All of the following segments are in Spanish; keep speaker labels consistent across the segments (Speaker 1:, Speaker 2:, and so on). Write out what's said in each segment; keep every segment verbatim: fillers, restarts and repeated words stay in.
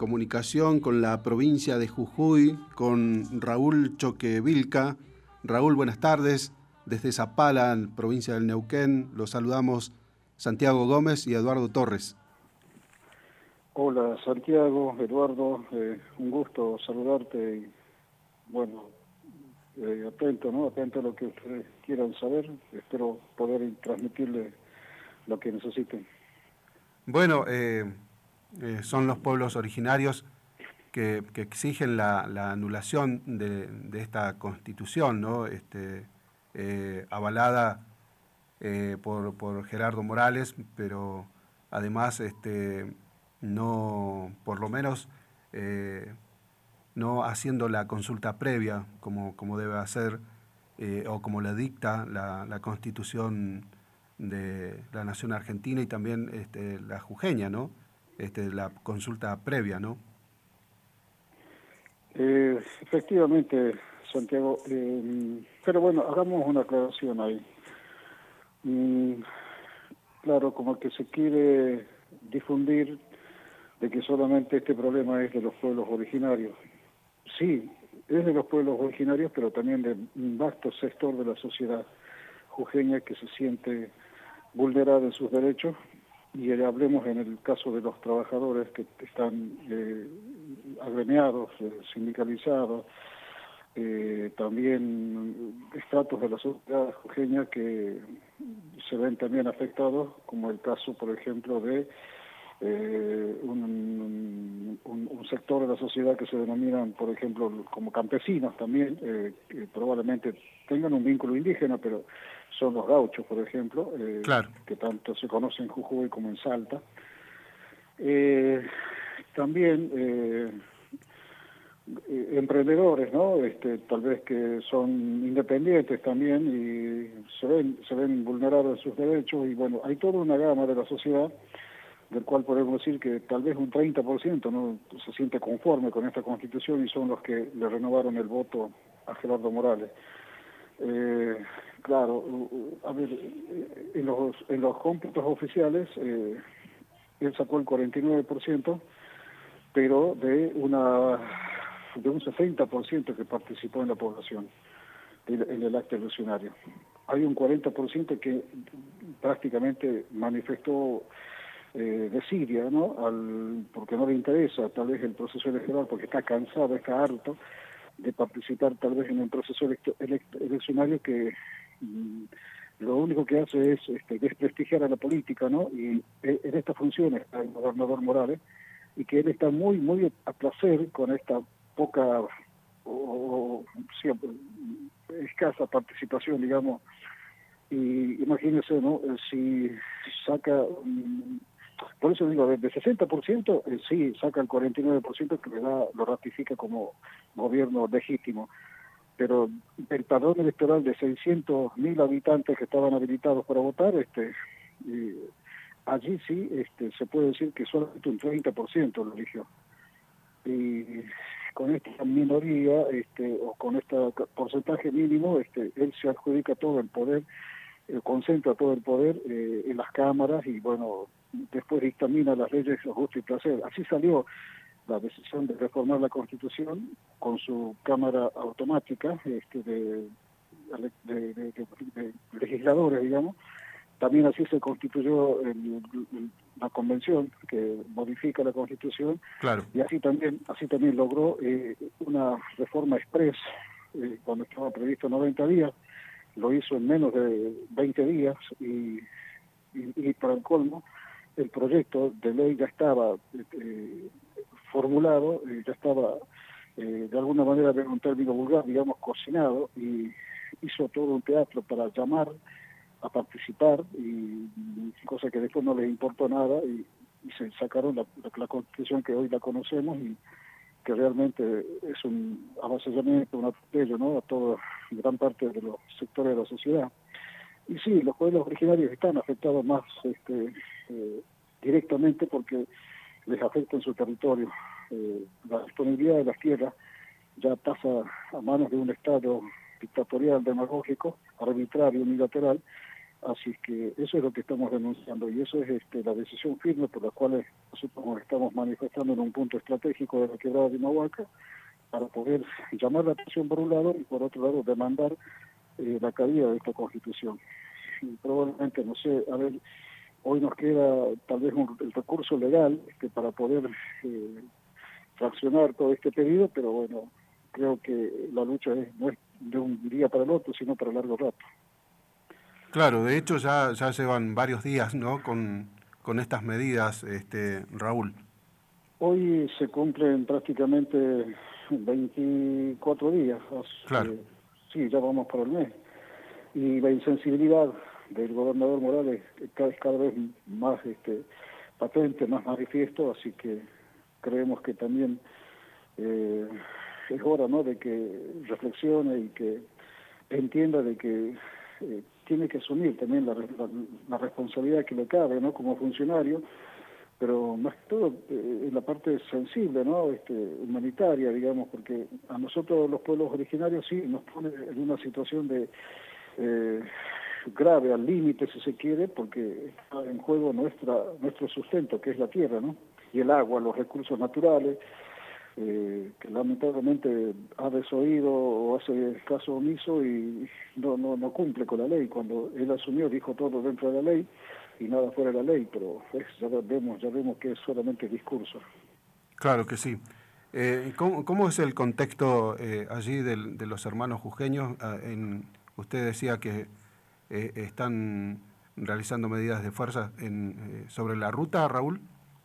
Speaker 1: comunicación con la provincia de Jujuy, con Raúl Choquevilca. Raúl, buenas tardes. Desde Zapala, provincia del Neuquén, los saludamos Santiago Gómez y Eduardo Torres.
Speaker 2: Hola Santiago, Eduardo, eh, un gusto saludarte y bueno, eh, atento, ¿no? Atento a lo que ustedes quieran saber, espero poder transmitirle lo que necesiten.
Speaker 1: Bueno, eh, eh, son los pueblos originarios que, que exigen la, la anulación de, de esta Constitución, ¿no? Este, eh, avalada eh, por, por Gerardo Morales, pero además este, no, por lo menos, eh, no haciendo la consulta previa como, como debe hacer eh, o como le dicta la, la Constitución de la Nación Argentina y también este, la jujeña, ¿no? Este, la consulta previa, ¿no?
Speaker 2: Eh, efectivamente, Santiago, eh, pero bueno, hagamos una aclaración ahí. Mm, claro, como que se quiere difundir de que solamente este problema es de los pueblos originarios. Sí, es de los pueblos originarios, pero también de un vasto sector de la sociedad jujeña que se siente vulnerada en sus derechos, y eh, hablemos en el caso de los trabajadores que están eh, agremiados, eh, sindicalizados, eh, también estratos de la sociedad jujeña que se ven también afectados, como el caso, por ejemplo, de eh, un, un, un sector de la sociedad que se denominan, por ejemplo, como campesinos también, eh, que probablemente tengan un vínculo indígena, pero son los gauchos, por ejemplo, eh,
Speaker 1: Claro.
Speaker 2: que tanto se conocen en Jujuy como en Salta. Eh, también eh, eh, emprendedores, ¿no? Este, tal vez que son independientes también y se ven, se ven vulnerados en sus derechos, y bueno, hay toda una gama de la sociedad del cual podemos decir que tal vez un treinta por ciento no se siente conforme con esta Constitución y son los que le renovaron el voto a Gerardo Morales. Eh, claro, a ver, en los, en los cómputos oficiales eh, él sacó el cuarenta y nueve por ciento, pero de una de un sesenta por ciento que participó en la población en el acto eleccionario. Hay un cuarenta por ciento que prácticamente manifestó eh, desidia, ¿no? Al, porque no le interesa tal vez el proceso electoral, porque está cansado, está harto de participar tal vez en un proceso electo, elect, eleccionario que mm, lo único que hace es este, desprestigiar a la política, ¿no? Y en esta función está el gobernador Morales, y que él está muy, muy a placer con esta poca o, o siempre, escasa participación, digamos. Y imagínense, ¿no? Si saca, um, por eso digo, de sesenta por ciento, eh, sí, saca el cuarenta y nueve por ciento que le da, lo ratifica como gobierno legítimo. Pero del padrón electoral de seiscientos mil habitantes que estaban habilitados para votar, este, y allí sí este, se puede decir que solamente un treinta por ciento lo eligió. Y con esta minoría, este, o con este porcentaje mínimo, este, él se adjudica todo el poder, eh, concentra todo el poder eh, en las cámaras y, bueno, después dictamina las leyes a gusto y placer. Así salió la decisión de reformar la Constitución con su cámara automática este, de, de, de, de, de legisladores, digamos. También así se constituyó el, el, la convención que modifica la Constitución.
Speaker 1: Claro.
Speaker 2: Y así también así también logró eh, una reforma express eh, cuando estaba previsto noventa días, lo hizo en menos de veinte días y, y, y para el colmo el proyecto de ley ya estaba eh, formulado, eh, ya estaba eh, de alguna manera, en un término vulgar, digamos, cocinado, y hizo todo un teatro para llamar a participar, y, y cosa que después no les importó nada, y, y se sacaron la, la, la Constitución que hoy la conocemos, y que realmente es un avasallamiento, un atropello, ¿no?, a toda gran parte de los sectores de la sociedad. Y sí, los pueblos originarios están afectados más este, eh, directamente porque les afecta en su territorio. Eh, la disponibilidad de las tierras ya pasa a manos de un Estado dictatorial, demagógico, arbitrario, unilateral, Así es que eso es lo que estamos denunciando y eso es este, la decisión firme por la cual nosotros nos estamos manifestando en un punto estratégico de la quebrada de Humahuaca para poder llamar la atención por un lado y por otro lado demandar eh, la caída de esta Constitución. Y probablemente, no sé, a ver, hoy nos queda tal vez un, el recurso legal este, para poder eh, fraccionar todo este pedido, pero bueno, creo que la lucha es, no es de un día para el otro, sino para largo rato.
Speaker 1: Claro, de hecho ya, ya llevan varios días, ¿no?, con, con estas medidas, este, Raúl.
Speaker 2: Hoy se cumplen prácticamente veinticuatro días,
Speaker 1: Claro.
Speaker 2: eh, sí, ya vamos para el mes, y la insensibilidad del gobernador Morales es cada, cada vez más este, patente, más manifiesto, así que creemos que también eh, es hora, ¿no?, de que reflexione y que entienda de que eh, tiene que asumir también la, la, la responsabilidad que le cabe, ¿no?, como funcionario, pero más que todo eh, en la parte sensible, ¿no?, este, humanitaria, digamos, porque a nosotros los pueblos originarios sí nos pone en una situación de eh, grave, al límite si se quiere, porque está en juego nuestra nuestro sustento, que es la tierra, ¿no?, y el agua, los recursos naturales, eh, que lamentablemente ha desoído o hace caso omiso y no, no, no cumple con la ley. Cuando él asumió dijo todo dentro de la ley y nada fuera de la ley, pero pues, ya vemos ya vemos que es solamente discurso.
Speaker 1: Claro que sí. Eh, ¿cómo, ¿Cómo es el contexto eh, allí del, de los hermanos jujeños? Ah, en, usted decía que eh, están realizando medidas de fuerza en, eh, sobre la ruta, Raúl.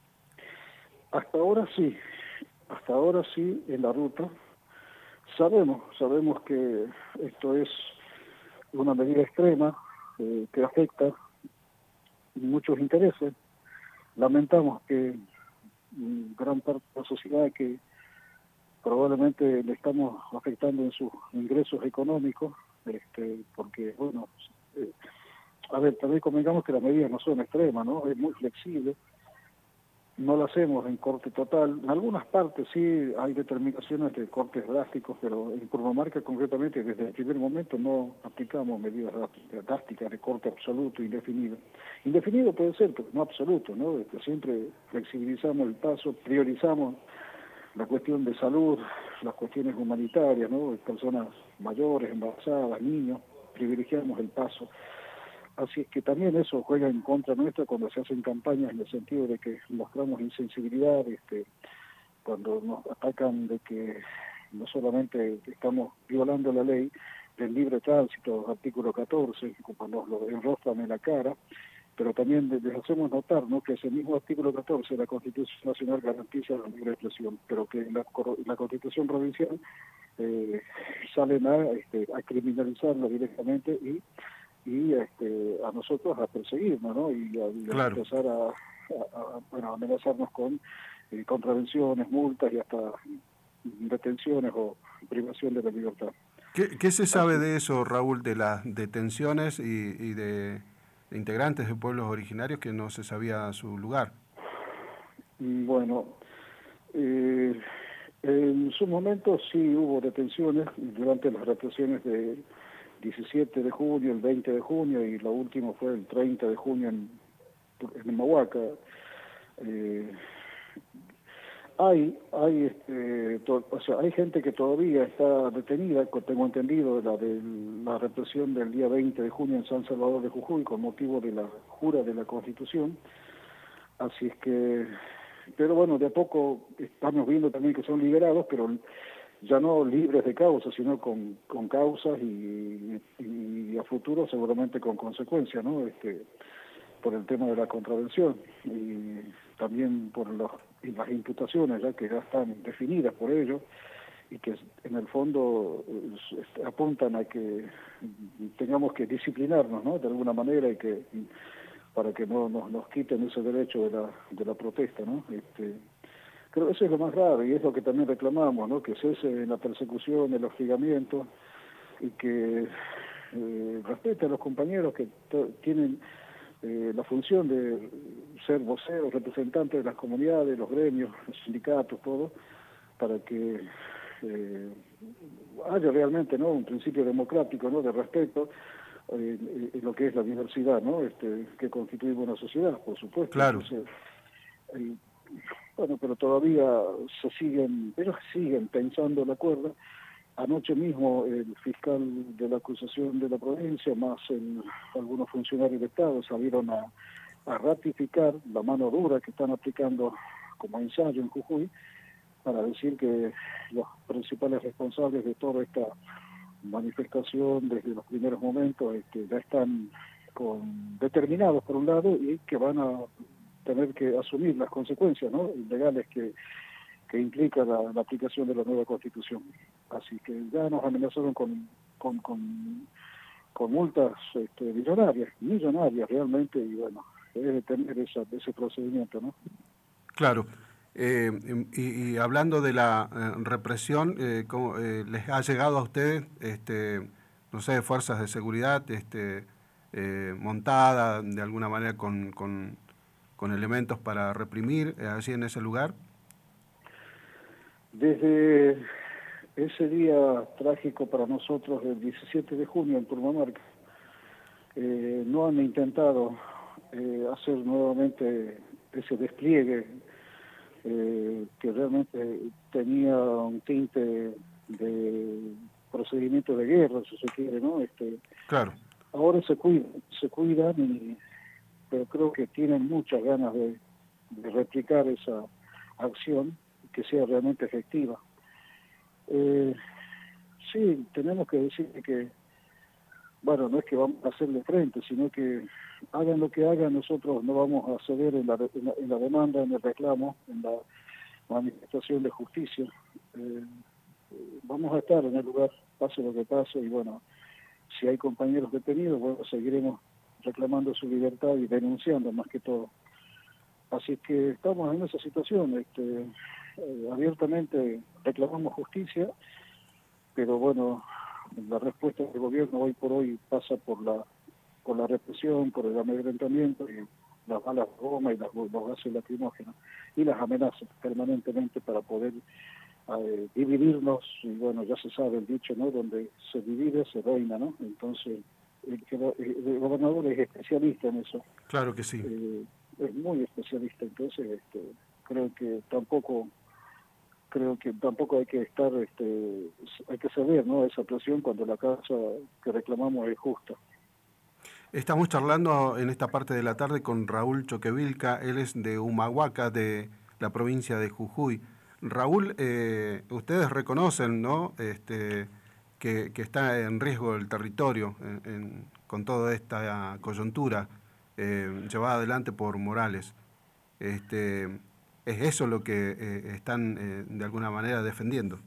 Speaker 2: Hasta ahora sí, hasta ahora sí en la ruta. Sabemos, sabemos que esto es una medida extrema eh, que afecta muchos intereses. Lamentamos que gran parte de la sociedad que probablemente le estamos afectando en sus ingresos económicos, este, porque, bueno, eh, a ver, también convengamos que las medidas no son extremas, ¿no? Es muy flexible, no lo hacemos en corte total. En algunas partes sí hay determinaciones de cortes drásticos, pero en Purmamarca concretamente desde el primer momento no aplicamos medidas drásticas de corte absoluto, indefinido. Indefinido puede ser, pero no absoluto, ¿no? Este, siempre flexibilizamos el paso, priorizamos la cuestión de salud, las cuestiones humanitarias, ¿no?, personas mayores, embarazadas, niños, privilegiamos el paso. Así es que también eso juega en contra nuestra cuando se hacen campañas en el sentido de que mostramos insensibilidad, este, cuando nos atacan de que no solamente estamos violando la ley del libre tránsito, artículo catorce, como nos lo enrostran en la cara, pero también les hacemos notar, ¿no?, que ese mismo artículo catorce de la Constitución Nacional garantiza la libre expresión, pero que en la, la Constitución Provincial eh, salen a, este, a criminalizarla directamente y y este, a nosotros a perseguirnos, ¿no?, y a, y a
Speaker 1: Claro.
Speaker 2: empezar a, a, a bueno, amenazarnos con eh, contravenciones, multas y hasta detenciones o privación de la libertad.
Speaker 1: ¿Qué, qué se sabe
Speaker 2: Así,
Speaker 1: de eso, Raúl, de las detenciones y, y de, de integrantes de pueblos originarios que no se sabía su lugar?
Speaker 2: bueno, eh, en su momento sí hubo detenciones durante las represiones de diecisiete de junio, el veinte de junio y lo último fue el treinta de junio en, en Humahuaca. Eh, hay hay este, to, o sea, hay gente que todavía está detenida, tengo entendido, la de la represión del día veinte de junio en San Salvador de Jujuy con motivo de la jura de la Constitución. Así es que, pero bueno, de a poco estamos viendo también que son liberados, pero ya no libres de causa, sino con, con causas y, y a futuro seguramente con consecuencias, ¿no? Este, por el tema de la contravención y también por los, y las imputaciones ya que ya están definidas por ellos y que en el fondo eh, apuntan a que tengamos que disciplinarnos, ¿no?, de alguna manera y que para que no nos, nos quiten ese derecho de la, de la protesta, ¿no? Este, creo que eso es lo más grave y es lo que también reclamamos, ¿no?, que cese la persecución, el hostigamiento y que eh, respete a los compañeros que tienen eh, la función de ser voceros, representantes de las comunidades, los gremios, los sindicatos, todo, para que eh, haya realmente, ¿no?, un principio democrático, ¿no?, de respeto en, en lo que es la diversidad, ¿no? Este, que constituimos una sociedad, por supuesto.
Speaker 1: Claro.
Speaker 2: Entonces, eh, bueno, pero todavía se siguen, pero siguen pensando la cuerda. Anoche mismo el fiscal de la acusación de la provincia, más el, algunos funcionarios de Estado, salieron a, a ratificar la mano dura que están aplicando como ensayo en Jujuy, para decir que los principales responsables de toda esta manifestación desde los primeros momentos este, ya están con, determinados por un lado, y que van a tener que asumir las consecuencias, ¿no?, legales que, que implica la, la aplicación de la nueva Constitución. Así que ya nos amenazaron con, con, con, con multas este, millonarias, millonarias realmente, y bueno, debe tener esa, ese procedimiento, ¿no?
Speaker 1: Claro. Eh, y, y hablando de la eh, represión, eh, ¿cómo, eh, ¿les ha llegado a ustedes, este, no sé, fuerzas de seguridad este, eh, montada de alguna manera con, con, con elementos para reprimir eh, allí en ese lugar?
Speaker 2: Desde ese día trágico para nosotros, el diecisiete de junio en Purmamarca, eh, no han intentado eh, hacer nuevamente ese despliegue Eh, que realmente tenía un tinte de procedimiento de guerra, si se quiere, ¿no? Este,
Speaker 1: claro.
Speaker 2: Ahora se cuidan, se cuidan, y, pero creo que tienen muchas ganas de, de replicar esa acción, que sea realmente efectiva. Eh, sí, tenemos que decir que, bueno, no es que vamos a hacerle frente, sino que hagan lo que hagan, nosotros no vamos a ceder en la, en la, en la demanda, en el reclamo, en la manifestación de justicia. Eh, vamos a estar en el lugar, pase lo que pase, y bueno, si hay compañeros detenidos, bueno, seguiremos reclamando su libertad y denunciando más que todo. Así que estamos en esa situación, este, eh, abiertamente reclamamos justicia, pero bueno, la respuesta del gobierno hoy por hoy pasa por la por la represión, por el amedrentamiento y las balas de goma y las, los gases lacrimógenos y las amenazas permanentemente para poder eh, dividirnos. Y bueno, ya se sabe el dicho, ¿no?, donde se divide se reina, ¿no? Entonces el, el, el gobernador es especialista en eso.
Speaker 1: Claro que sí.
Speaker 2: Eh, es muy especialista, entonces este, creo que tampoco creo que tampoco hay que estar este, hay que saber, ¿no?, esa presión cuando la causa que reclamamos es justa.
Speaker 1: Estamos charlando en esta parte de la tarde con Raúl Choquevilca. Él es de Humahuaca, de la provincia de Jujuy. Raúl, eh, ustedes reconocen, ¿no?, este, que, que está en riesgo el territorio en, en, con toda esta coyuntura eh, llevada adelante por Morales. Este, ¿Es eso lo que eh, están eh, de alguna manera defendiendo?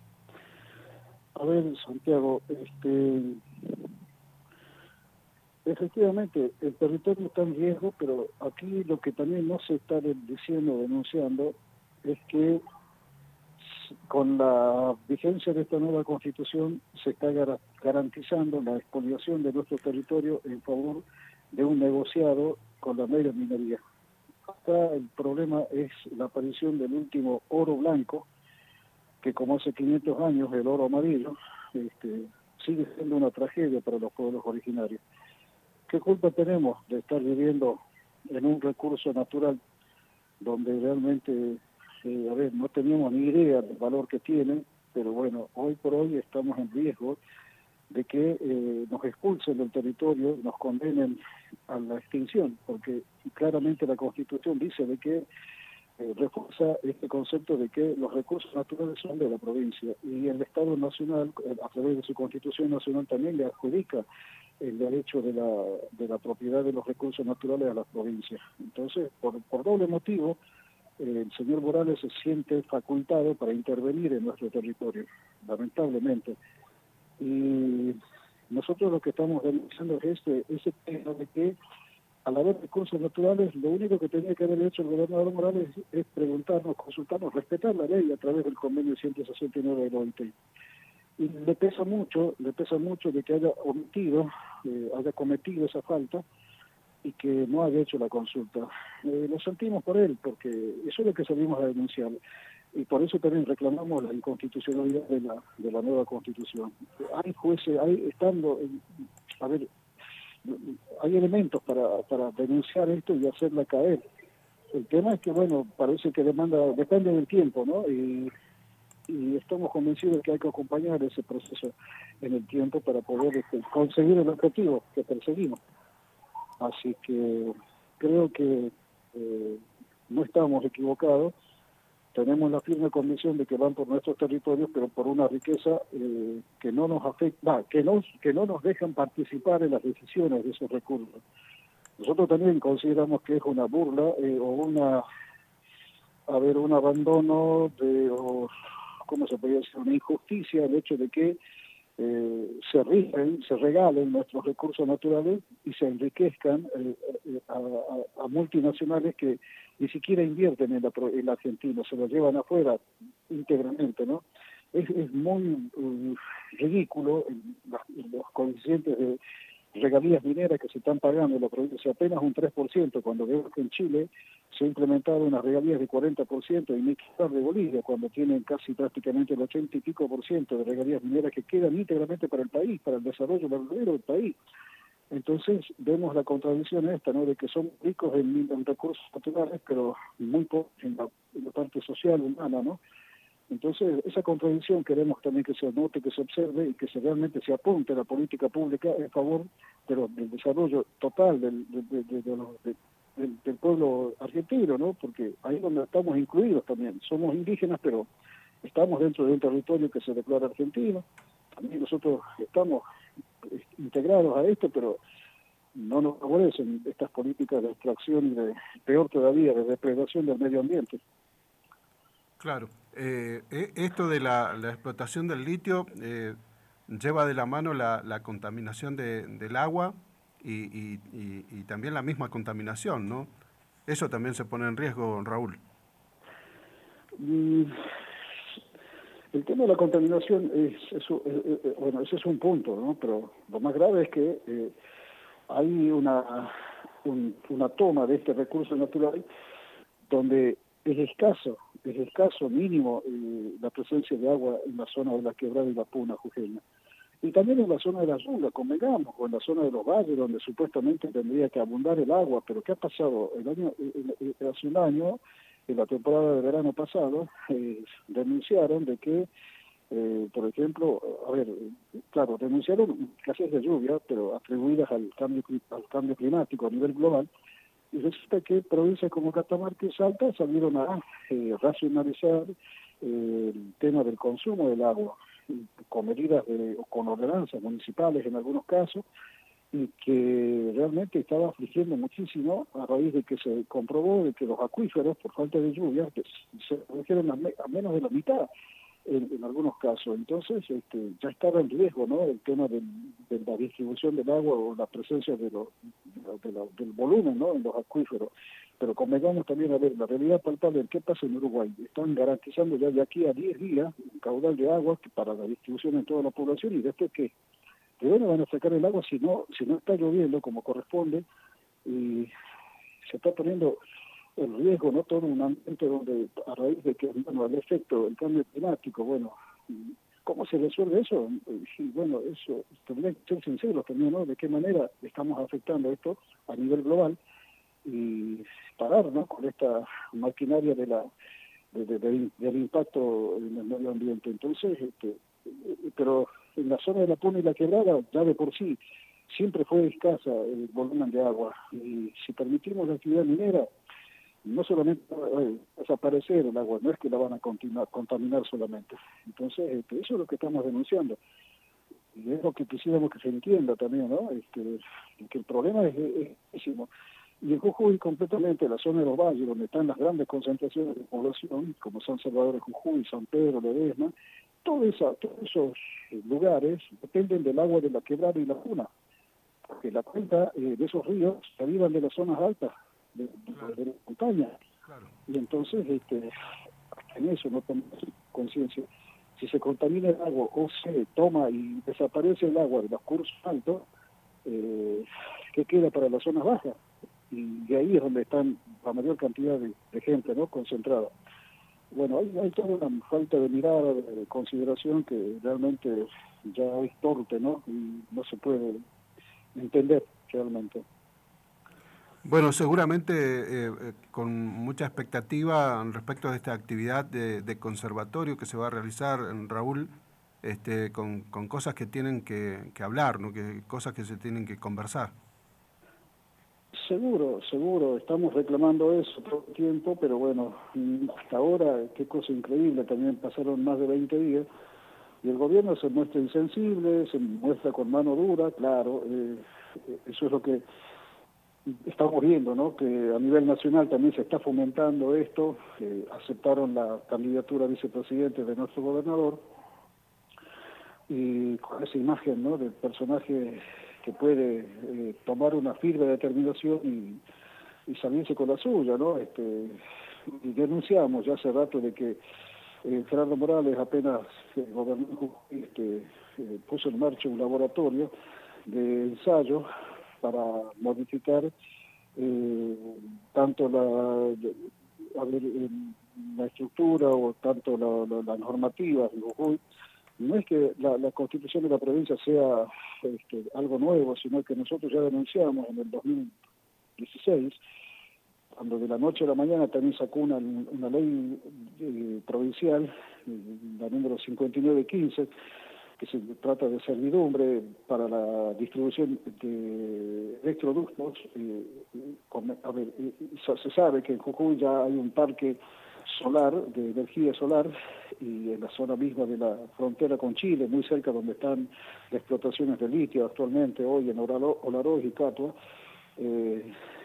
Speaker 2: A ver, Santiago, este... efectivamente, el territorio está en riesgo, pero aquí lo que también no se está diciendo, denunciando, es que con la vigencia de esta nueva Constitución se está gar garantizando la expoliación de nuestro territorio en favor de un negociado con la mega minería. Acá el problema es la aparición del último oro blanco, que como hace quinientos años el oro amarillo, este, sigue siendo una tragedia para los pueblos originarios. ¿Qué culpa tenemos de estar viviendo en un recurso natural donde realmente, eh, a ver, no teníamos ni idea del valor que tiene, pero bueno, hoy por hoy estamos en riesgo de que eh, nos expulsen del territorio, nos condenen a la extinción, porque claramente la Constitución dice de que eh, refuerza este concepto de que los recursos naturales son de la provincia, y el Estado Nacional, eh, a través de su Constitución Nacional, también le adjudica el derecho de la, de la propiedad de los recursos naturales a las provincias. Entonces, por, por doble motivo, eh, el señor Morales se siente facultado para intervenir en nuestro territorio, lamentablemente. Y nosotros lo que estamos denunciando es este, ese tema de que, al haber recursos naturales, lo único que tenía que haber hecho el gobernador Morales es preguntarnos, consultarnos, respetar la ley a través del convenio ciento sesenta y nueve de la O I T. Y le pesa mucho, le pesa mucho de que haya omitido, eh, haya cometido esa falta y que no haya hecho la consulta. Eh, lo sentimos por él, porque eso es lo que salimos a denunciar. Y por eso también reclamamos la inconstitucionalidad de la, de la nueva Constitución. Hay jueces, hay, estando, en, a ver, hay elementos para, para denunciar esto y hacerla caer. El tema es que, bueno, parece que demanda, depende del tiempo, ¿no? Y, y estamos convencidos de que hay que acompañar ese proceso en el tiempo para poder este, conseguir el objetivo que perseguimos. Así que creo que eh, no estamos equivocados. Tenemos la firme convicción de que van por nuestros territorios, pero por una riqueza eh, que no nos afecta, que, nos, que no nos dejan participar en las decisiones de esos recursos. Nosotros también consideramos que es una burla eh, o una, a ver, un abandono de, o, ¿cómo se podría decir? Una injusticia el hecho de que eh, se rigen, se regalen nuestros recursos naturales y se enriquezcan eh, eh, a, a, a multinacionales que ni siquiera invierten en la, en la Argentina, se lo llevan afuera íntegramente, ¿no? Es, es muy uh, ridículo los, los coeficientes de regalías mineras que se están pagando en la provincia, apenas un tres por ciento, cuando vemos que en Chile se ha implementado unas regalías de cuarenta por ciento y ni que hablar de Bolivia, cuando tienen casi prácticamente el ochenta y pico por ciento de regalías mineras que quedan íntegramente para el país, para el desarrollo verdadero del país. Entonces vemos la contradicción esta, ¿no?, de que son ricos en, en recursos naturales, pero muy pocos en la, en la parte social, humana, ¿no? Entonces, esa contradicción queremos también que se note, que se observe y que se realmente se apunte a la política pública en favor de lo, del desarrollo total del, de, de, de, de los, de, del, del pueblo argentino, ¿no? Porque ahí es donde estamos incluidos también. Somos indígenas, pero estamos dentro de un territorio que se declara argentino. También nosotros estamos integrados a esto, pero no nos favorecen estas políticas de extracción y de, peor todavía, de depredación del medio ambiente.
Speaker 1: Claro. Eh, esto de la, la explotación del litio eh, lleva de la mano la, la contaminación de, del agua y, y, y, y también la misma contaminación, ¿no? Eso también se pone en riesgo, Raúl.
Speaker 2: Mm, el tema de la contaminación es, es, es, es bueno, ese es un punto, ¿no? Pero lo más grave es que eh, hay una, un, una toma de este recurso natural donde es escaso, es escaso, mínimo, eh, la presencia de agua en la zona de la Quebrada y la Puna jujeña. Y también en la zona de la Yunga, convengamos, o en la zona de los valles, donde supuestamente tendría que abundar el agua. Pero ¿qué ha pasado? El año, eh, hace un año, en la temporada de verano pasado, eh, denunciaron de que, eh, por ejemplo, a ver, claro, denunciaron escasez de lluvia, pero atribuidas al cambio, al cambio climático a nivel global. Y resulta que provincias como Catamarca y Salta salieron a eh, racionalizar eh, el tema del consumo del agua, con medidas de, o con ordenanzas municipales en algunos casos, y que realmente estaba afligiendo muchísimo a raíz de que se comprobó de que los acuíferos, por falta de lluvia, que se redujeron a, me, a menos de la mitad en, en algunos casos. Entonces este, ya estaba en riesgo, ¿no?, el tema del, de la distribución del agua o la presencia de lo, de lo, del volumen, ¿no?, en los acuíferos. Pero convengamos también a ver la realidad palpable de qué pasa en Uruguay. Están garantizando ya de aquí a diez días un caudal de agua para la distribución en toda la población, y después ¿qué? ¿De dónde van a sacar el agua si no si no está lloviendo como corresponde? Y se está poniendo en riesgo, ¿no?, todo un ambiente donde, a raíz de que, bueno, el efecto del cambio climático, bueno, ¿cómo se resuelve eso? Y bueno, eso tendría que ser sinceros también, ¿no?, de qué manera estamos afectando esto a nivel global, y parar, ¿no?, con esta maquinaria de la de, de, de, del impacto en el medio ambiente. Entonces, este, pero en la zona de la Puna y la Quebrada, ya de por sí, siempre fue escasa el volumen de agua, y si permitimos la actividad minera, no solamente va a desaparecer el agua, no es que la van a continuar, contaminar solamente. Entonces, este, eso es lo que estamos denunciando. Y es lo que quisiéramos que se entienda también, ¿no? Este, que el problema es muchísimo. Y en Jujuy, completamente, la zona de los valles, donde están las grandes concentraciones de población, como San Salvador de Jujuy, San Pedro, Ledesma, todo esa, todos esos lugares dependen del agua de la Quebrada y la Puna, porque la cuenca eh, de esos ríos se derivan de las zonas altas, de, de, claro. de la montaña. Claro. Y entonces, este, en eso no tomamos conciencia. Si se contamina el agua o se toma y desaparece el agua de los cursos altos, eh, ¿qué queda para las zonas bajas? Y de ahí es donde están la mayor cantidad de, de gente, ¿no?, concentrada. Bueno, hay, hay toda una falta de mirada, de, de consideración que realmente ya es torpe, ¿no?, y no se puede entender. realmente.
Speaker 1: Bueno, seguramente eh, eh, con mucha expectativa respecto de esta actividad de, de conservatorio que se va a realizar, Raúl, este, con, con cosas que tienen que, que hablar, ¿no? Que, cosas que se tienen que conversar.
Speaker 2: Seguro, seguro, estamos reclamando eso todo el tiempo, pero bueno, hasta ahora, qué cosa increíble, también pasaron más de veinte días, y el gobierno se muestra insensible, se muestra con mano dura, claro, eh, eso es lo que estamos viendo, ¿no? Que a nivel nacional también se está fomentando esto, eh, aceptaron la candidatura a vicepresidente de nuestro gobernador, y con esa imagen, ¿no?, del personaje que puede eh, tomar una firme determinación y, y salirse con la suya, ¿no? Este, y denunciamos ya hace rato de que eh, Gerardo Morales apenas eh, gobernó, este, eh, puso en marcha un laboratorio de ensayo para modificar eh, tanto la, a ver, la estructura o tanto la, la, las normativas de Jujuy. No es que la, la constitución de la provincia sea este, algo nuevo, sino que nosotros ya denunciamos en el dos mil dieciséis, cuando de la noche a la mañana también sacó una, una ley eh, provincial, la número cincuenta y nueve quince, que se trata de servidumbre para la distribución de electroductos. Eh, con, a ver, eh, se sabe que en Jujuy ya hay un parque solar, de energía solar, y en la zona misma de la frontera con Chile, muy cerca donde están las explotaciones de litio actualmente, hoy en Olaroz y Catua, eh,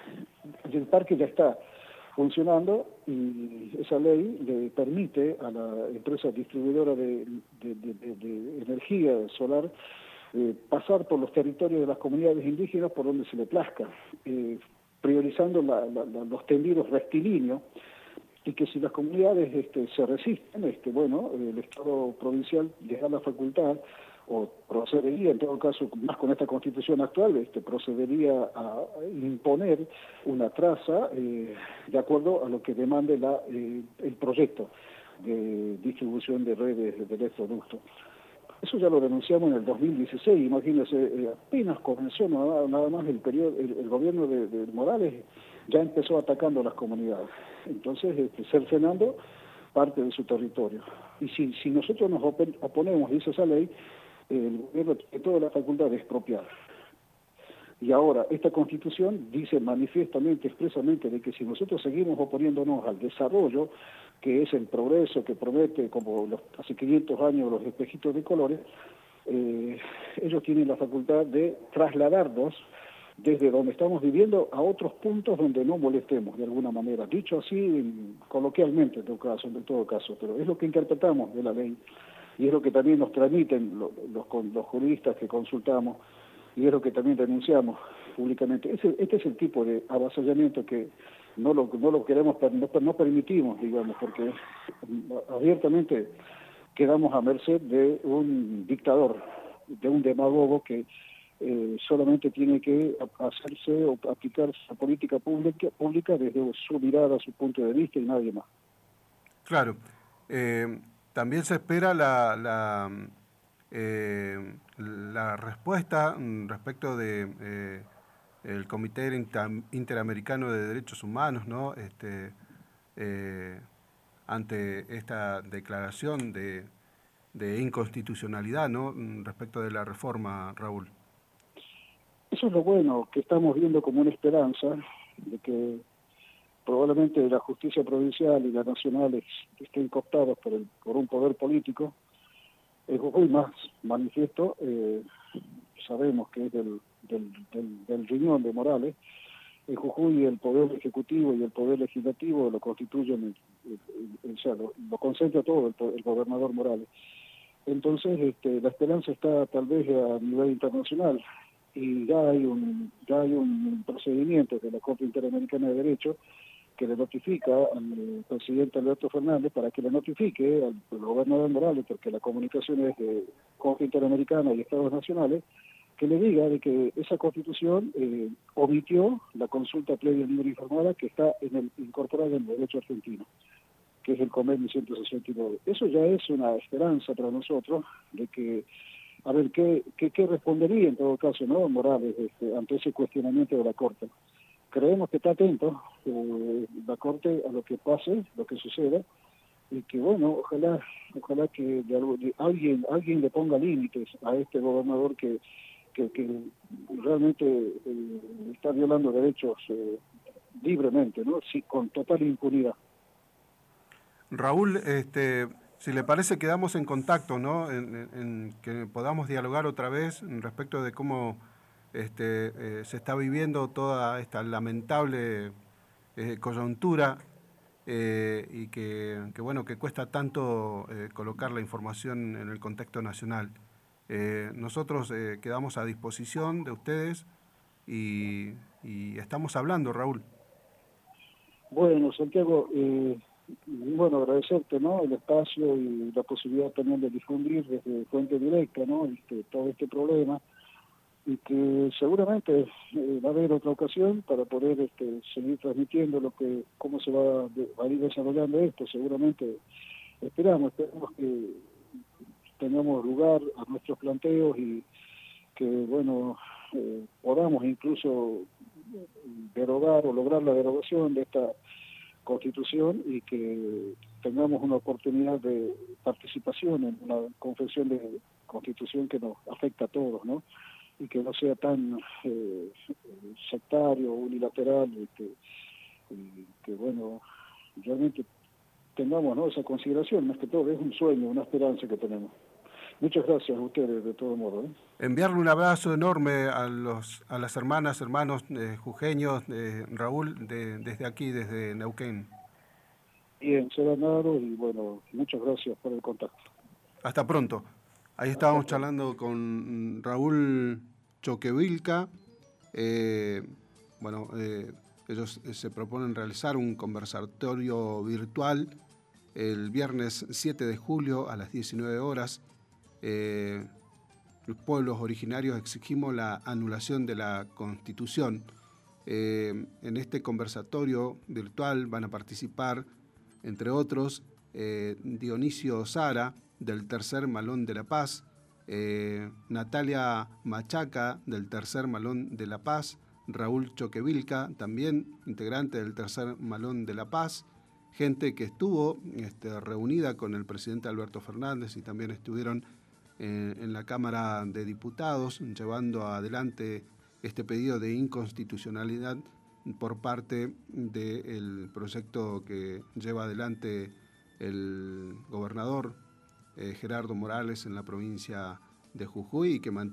Speaker 2: el parque ya está funcionando y esa ley le permite a la empresa distribuidora de, de, de, de, de energía solar eh, pasar por los territorios de las comunidades indígenas por donde se le plazca, eh, priorizando la, la, la, los tendidos rectilíneos, y que si las comunidades este, se resisten, este, bueno, el Estado provincial les da la facultad, o procedería, en todo caso, más con esta constitución actual, este, procedería a imponer una traza eh, de acuerdo a lo que demande la, eh, el proyecto de distribución de redes de electroductos. Eso ya lo denunciamos en el dos mil dieciséis, imagínense, eh, apenas comenzó nada, nada más el periodo, el, el gobierno de, de Morales ya empezó atacando a las comunidades, entonces este, cercenando parte de su territorio. Y si, si nosotros nos oponemos, dice esa ley, el gobierno tiene toda la facultad de expropiar. Y ahora, esta Constitución dice manifiestamente, expresamente, de que si nosotros seguimos oponiéndonos al desarrollo, que es el progreso que promete, como los, hace quinientos años, los espejitos de colores, eh, ellos tienen la facultad de trasladarnos desde donde estamos viviendo a otros puntos donde no molestemos, de alguna manera. Dicho así, coloquialmente, en todo caso, en todo caso, pero es lo que interpretamos de la ley, y es lo que también nos transmiten los, los, los juristas que consultamos, y es lo que también denunciamos públicamente. Ese, este es el tipo de avasallamiento que no lo, no lo queremos, no, no permitimos, digamos, porque abiertamente quedamos a merced de un dictador, de un demagogo que eh, solamente tiene que hacerse o aplicar la política pública, pública desde su mirada, su punto de vista y nadie más.
Speaker 1: Claro. Eh, también se espera la... la... Eh, la respuesta respecto de eh, el Comité Interamericano de Derechos Humanos, ¿no? Este, eh, ante esta declaración de, de inconstitucionalidad, ¿no?, respecto de la reforma, Raúl.
Speaker 2: Eso es lo bueno, que estamos viendo como una esperanza de que probablemente la justicia provincial y la nacional estén cooptados por, el, por un poder político. El Jujuy más manifiesto, eh, sabemos que es del, del, del, del riñón de Morales. El Jujuy, el poder ejecutivo y el poder legislativo lo constituyen, el, el, el, o sea, lo, lo concentra todo el, el gobernador Morales. Entonces, este, la esperanza está tal vez a nivel internacional, y ya hay un, ya hay un procedimiento de la Corte Interamericana de Derecho que le notifica al presidente Alberto Fernández para que le notifique al, al gobernador Morales, porque la comunicación es de Corte Interamericana y Estados Nacionales, que le diga de que esa Constitución eh, omitió la consulta previa libre informada que está en el, incorporada en el derecho argentino, que es el convenio ciento sesenta y nueve. Eso ya es una esperanza para nosotros de que a ver qué, qué, qué respondería en todo caso, ¿no? Morales este, ante ese cuestionamiento de la Corte. Creemos que está atento eh, la Corte a lo que pase, lo que suceda, y que bueno, ojalá, ojalá que de algo, de alguien, alguien le ponga límites a este gobernador que, que, que realmente eh, está violando derechos eh, libremente, ¿no? Sí, con total impunidad.
Speaker 1: Raúl, este, si le parece, quedamos en contacto, ¿no? En, en, en que podamos dialogar otra vez respecto de cómo este, eh, se está viviendo toda esta lamentable eh, coyuntura eh, y que, que, bueno, que cuesta tanto eh, colocar la información en el contexto nacional. Eh, nosotros eh, quedamos a disposición de ustedes y, y estamos hablando, Raúl.
Speaker 2: Bueno, Santiago, eh, bueno, agradecerte, ¿no? El espacio y la posibilidad también de difundir desde fuente directa, ¿no? Este, todo este problema, y que seguramente eh, va a haber otra ocasión para poder este, seguir transmitiendo lo que cómo se va, de, va a ir desarrollando esto. Seguramente esperamos, esperamos que tengamos lugar a nuestros planteos y que, bueno, eh, podamos incluso derogar o lograr la derogación de esta Constitución y que tengamos una oportunidad de participación en una confección de Constitución que nos afecta a todos, ¿no? Y que no sea tan eh, sectario, unilateral, y que, y que, bueno, realmente tengamos, ¿no?, esa consideración. Más que todo es un sueño, una esperanza que tenemos. Muchas gracias a ustedes, de todo modo, ¿eh?
Speaker 1: Enviarle un abrazo enorme a los a las hermanas, hermanos eh, jujeños, eh, Raúl, de, desde aquí, desde Neuquén.
Speaker 2: Bien, será nada y bueno, muchas gracias por el contacto.
Speaker 1: Hasta pronto. Ahí estábamos charlando con Raúl Choquevilca. Eh, bueno, eh, ellos se proponen realizar un conversatorio virtual el viernes siete de julio a las diecinueve horas. Eh, los pueblos originarios exigimos la anulación de la Constitución. Eh, en este conversatorio virtual van a participar, entre otros, eh, Dionisio Sara, del Tercer Malón de la Paz, eh, Natalia Machaca, del Tercer Malón de la Paz, Raúl Choquevilca, también integrante del Tercer Malón de la Paz, gente que estuvo este, reunida con el presidente Alberto Fernández y también estuvieron eh, en la Cámara de Diputados llevando adelante este pedido de inconstitucionalidad por parte del proyecto que lleva adelante el gobernador eh, Gerardo Morales en la provincia de Jujuy y que mantiene